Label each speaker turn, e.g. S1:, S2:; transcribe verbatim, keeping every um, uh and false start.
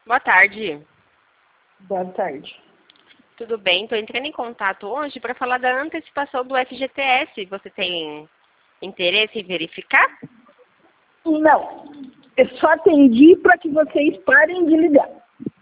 S1: Boa tarde.
S2: Boa tarde.
S1: Tudo bem? Estou entrando em contato hoje para falar da antecipação do F G T S. Você tem interesse em verificar?
S2: Não. Eu só atendi para que vocês parem de ligar.